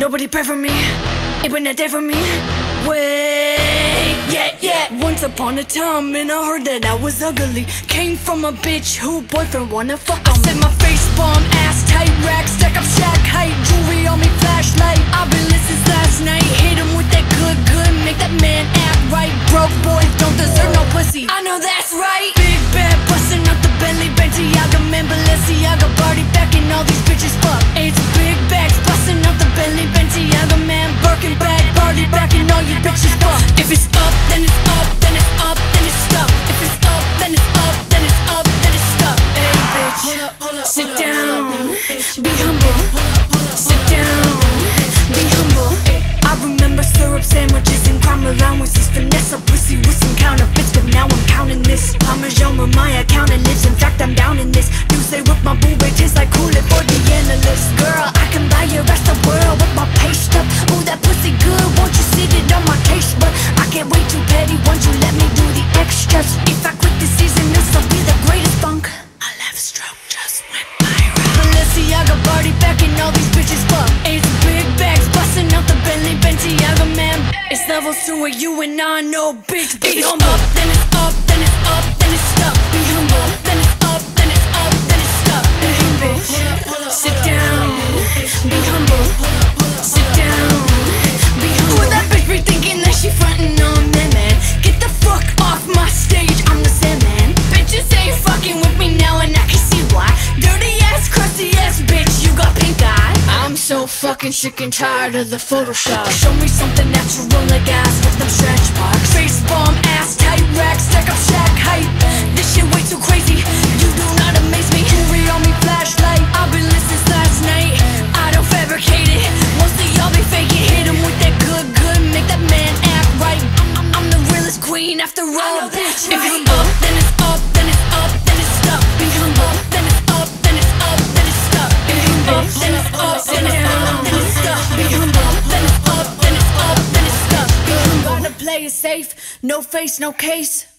Nobody pray for me, it been a day for me. Wait, yeah. Once upon a time, and I heard that I was ugly. Came from a bitch who boyfriend wanna fuck on me. I said my face bomb, ass tight, rack, stack up shack height, jewelry on me, flashlight. I've been lit since last night. Hit him with that good, make that man act right. Broke boys don't deserve no pussy. I know that's right. Big bad bustin' up the Bentley, Balenciaga, man, Balenciaga, party back and all these bitches fuck. It's big bags bustin' up the Bentley, Balenciaga, man, Birkin bag, party back and all you bitches fuck. If it's up, then it's up, then it's up, then it's stuck. If it's up, then it's up, then it's up, then it's stuck. Hey bitch, sit down, be humble. Sit down, be humble. I remember syrup sandwiches and crime allowances. Finesse a pussy with some counterfeits, but now I'm counting this. Parmesan with my accountant lives. In fact, I'm down in this. You say with my boo, it tastes like Kool-Aid for the analyst. Girl, I can buy your rest of the world with my pay stub. Ooh, that pussy good, won't you sit it on my taste bud? I can't wait too petty, won't you let me do the extras? If I quit this season, this will be the greatest funk. A left stroke just went viral. Balenciaga, party back and all these bitches fuck. It's big bags busting out the Bentley, Balenciaga, man. It's levels to it, you and I know, bitch. Be humble. Up, then it's up, then it's up, then it's stuck. Be humble. Then it's up, then it's up, then it's stuck. Hey bitch, sit down. Be humble. Sit down. Be humble. Who that bitch be thinking that she frontin' on me, man? Get the fuck off my stage, I'm the Sandman. Bitches ain't fucking with me now and I can see why. Dirty ass, crusty ass bitch, you got pink eye. I'm so fucking sick and tired of the Photoshop. Show me something natural like ass with them stretch marks. Face bomb, ass tight, rack, stack up shack height. This shit way too crazy, you do not amaze me. Jewelry on me, flashlight. I've been lit since last night. I don't fabricate it, mostly y'all be faking. Hit him with that good, make that man act right. I'm the realest queen after all. If it's up, then it's up, then it's up, then it's stuck. Be humble. Then it's up, then it's up, then it's stuck. Be humble. Then it's up, then it's up, then it's stuck. Be humble. Then it's up, then it's up, then it's stuck. Be humble. Gotta play it safe, no face, no case.